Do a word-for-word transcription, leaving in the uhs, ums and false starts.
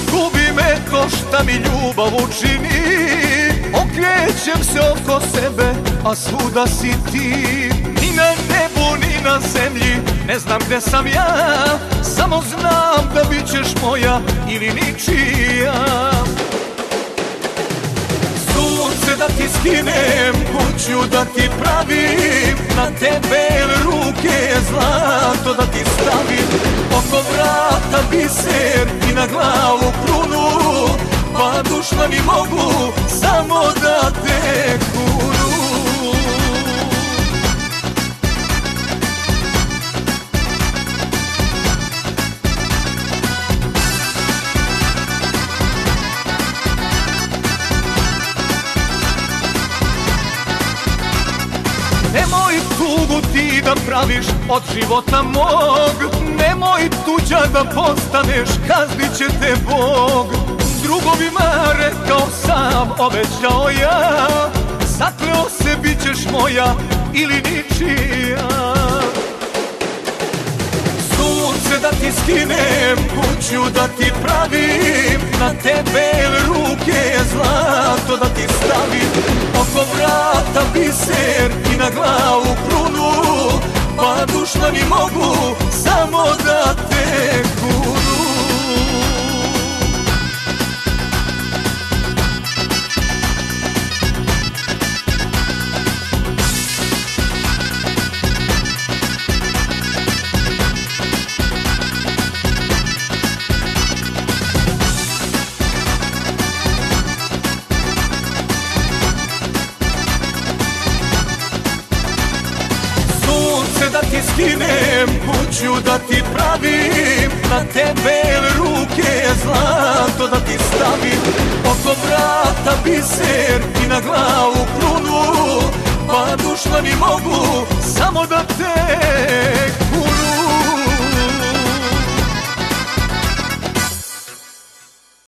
gubi me to šta mi ljubav učini. Okrećem se oko sebe, a svuda si ti. Ni na nebu, ni na zemlji, ne znam gde sam ja. Samo znam da bit ćeš moja ili ničija. Sunce da ti skinem, kuću da ti pravim, na tebe ruke zlato da ti stavim. Oko vrata biser i na glavu krunu, pa dušmani mogu samo da te kunu. Nemoj tugu ti da praviš od života mog, nemoj tuđa da postaneš, kaznit će te Bog. Drugovima rekao sam, obećao ja, zakleo se bit ćeš moja ili ničija. Sunce da ti skinem, kuću da ti pravim, na tebe ruke zlato da ti stavim. Oko vrata biser i na glavu krunu, pa dušmani mogu samo da te kunu. Da ti skinem, kuću da ti pravim, na tebe ruke zlato da ti stavim. Oko vrata biser i na glavu krunu, pa dušmani mogu samo da te